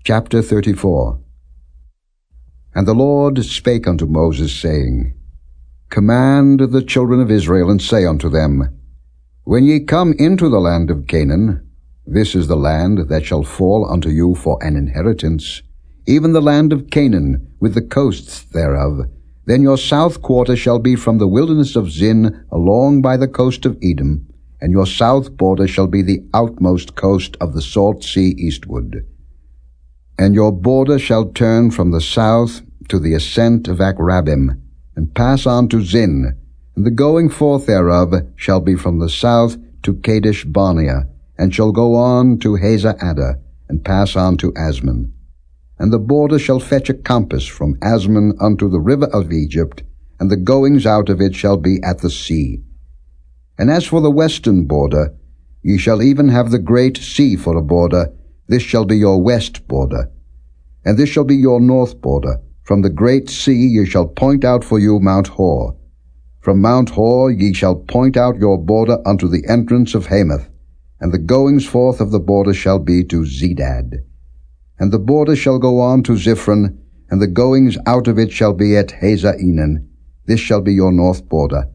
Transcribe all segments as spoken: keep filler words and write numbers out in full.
Chapter thirty-four. And the Lord spake unto Moses, saying, Command the children of Israel, and say unto them, When ye come into the land of Canaan, this is the land that shall fall unto you for an inheritance, even the land of Canaan, with the coasts thereof. Then your south quarter shall be from the wilderness of Zin along by the coast of Edom, and your south border shall be the outmost coast of the salt sea eastward. And your border shall turn from the south to the ascent of Akrabbim, and pass on to Zin, and the going forth thereof shall be from the south to Kadesh Barnea, and shall go on to Hazar Adda, and pass on to Asmon. And the border shall fetch a compass from Asmon unto the river of Egypt, and the goings out of it shall be at the sea. And as for the western border, ye shall even have the great sea for a border. This shall be your west border. And this shall be your north border. From the great sea ye shall point out for you Mount Hor. From Mount Hor ye shall point out your border unto the entrance of Hamath, and the goings forth of the border shall be to Zedad. And the border shall go on to Ziphron, and the goings out of it shall be at Hazar Enan. This shall be your north border.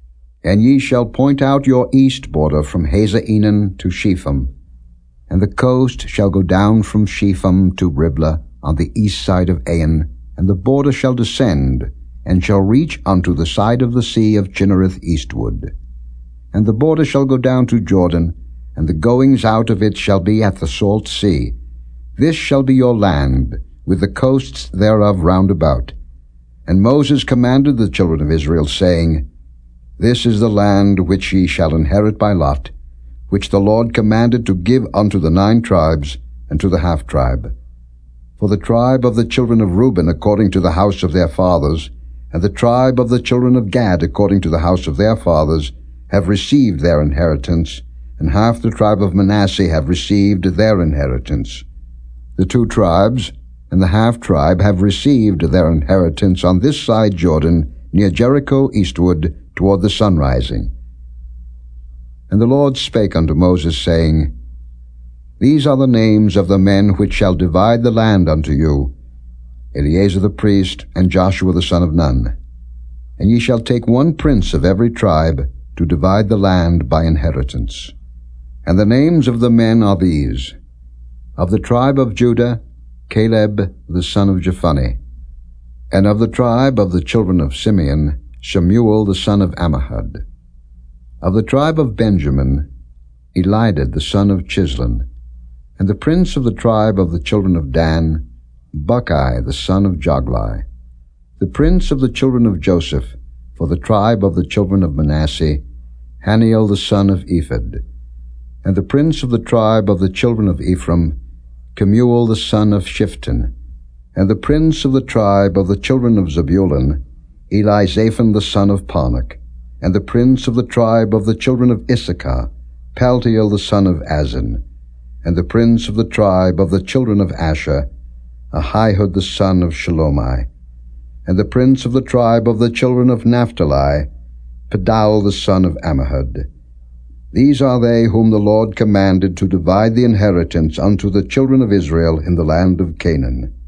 And ye shall point out your east border from Hazar Enan to Shepham. And the coast shall go down from Shepham to Riblah on the east side of Ain, and the border shall descend, and shall reach unto the side of the sea of Chinnereth eastward. And the border shall go down to Jordan, and the goings out of it shall be at the salt sea. This shall be your land, with the coasts thereof round about. And Moses commanded the children of Israel, saying, This is the land which ye shall inherit by lot, which the Lord commanded to give unto the nine tribes, and to the half-tribe. For the tribe of the children of Reuben according to the house of their fathers, and the tribe of the children of Gad according to the house of their fathers, have received their inheritance, and half the tribe of Manasseh have received their inheritance. The two tribes and the half-tribe have received their inheritance on this side Jordan, near Jericho eastward, toward the sunrising. And the Lord spake unto Moses, saying, These are the names of the men which shall divide the land unto you, Eleazar the priest, and Joshua the son of Nun. And ye shall take one prince of every tribe, to divide the land by inheritance. And the names of the men are these: Of the tribe of Judah, Caleb the son of Jephunneh. And of the tribe of the children of Simeon, Shemuel the son of Ammihud. Of the tribe of Benjamin, Elidad the son of Chislon. And the prince of the tribe of the children of Dan, Buckai the son of Joglai. The prince of the children of Joseph, for the tribe of the children of Manasseh, Haniel the son of Ephod. And the prince of the tribe of the children of Ephraim, Kemuel the son of Shifton. And the prince of the tribe of the children of Zebulun, Elizaphan the son of Parnach. And the prince of the tribe of the children of Issachar, Paltiel the son of Azan. And the prince of the tribe of the children of Asher, Ahihud the son of Shalomai. And the prince of the tribe of the children of Naphtali, Pedal the son of Ammihud. These are they whom the Lord commanded to divide the inheritance unto the children of Israel in the land of Canaan.